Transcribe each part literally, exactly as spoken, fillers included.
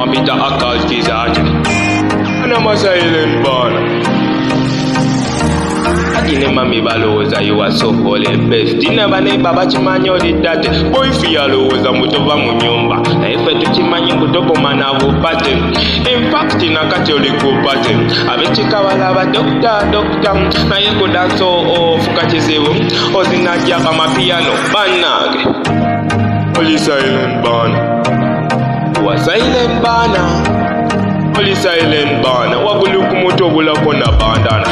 Peter Ackles Gizzard. And I'm a silent born. Inema mi baloza you are so holy best. Ineba ne baba chimanyo di date. Boy fiya loza mutova mu nyumba. Na ife tuchimanyi kutokoma na bupate. In fact inakati olikupate. Abechika walaba doctor doctor. Na yeko danso o fukachizivu. Ozinaja kama piano banage. Holy silent born. Wa silent bana. Holy silent bana. Wabuluku mutobula kona bandana.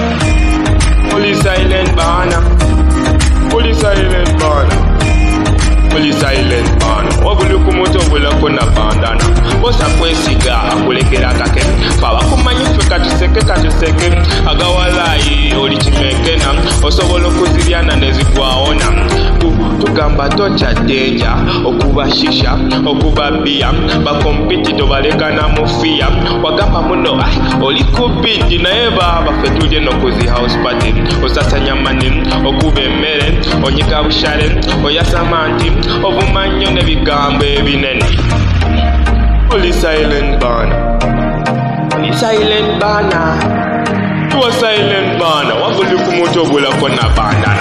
Holy silent banner, holy silent banner, holy silent banner. Wabuluku moto wula kona bandana. Bosa kwesiga akulekera kake. Baba kumanyife katuseke katuseke. Agawalai oli chimekena. Osobolo kuziriana nezikwaona. Tugamba tocha danger. Okuba shisha, okuba bia. Bakompiti tobaleka na mufia. Wagamba muno ay oli kubidi na eba bafetuje no kuzi house party. Osasa nyamani, okube mere, onyika bushare, oyasamanti, obumanyo ne bigambe binene. Holy silent banner. Holy silent banner. You a silent banner. Wabuluku moto bula kona bandana.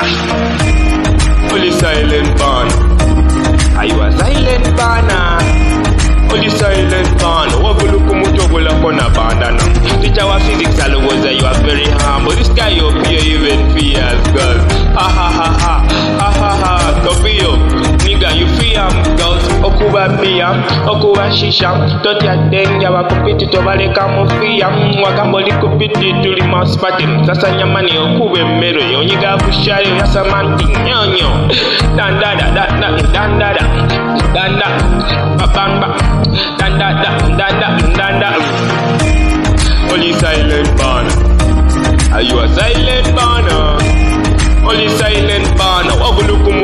Holy silent banner. Are you a silent banner? Holy silent banner. Wabuluku moto bula kona bandana. Teacher wa physics alogoza you are very humble. This guy you appear even fears girls. Ha ha ha ha. Ha ha ha. Topio. Nigga you fear girls. Okuba bia. Okuba shisha. Totia denja wakupiti tobaleka mufia. Wagambo likupiti tuli mouse party. Sasa nyamani okube mero. Onyiga bushari yasamanti nyonyo. Dandada danda dandada. Danda. Babamba. Dandada danda danda. Holy silent banner. Are you a silent banner? Holy silent banner. Wabuluku